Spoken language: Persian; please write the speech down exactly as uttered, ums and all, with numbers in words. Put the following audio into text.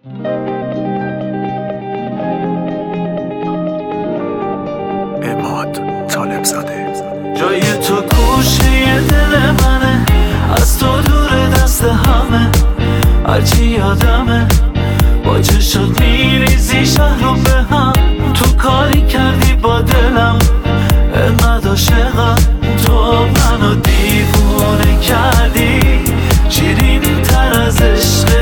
عماد طالب زاده. جای تو گوشه دل منه، از تو دور دست همه، هرچی یادمه با چشات میریزی شهر رو به هم. تو کاری کردی با دلم انقدر عاشقم، تو منو دیوونه کردی، شیرینی تر از عشق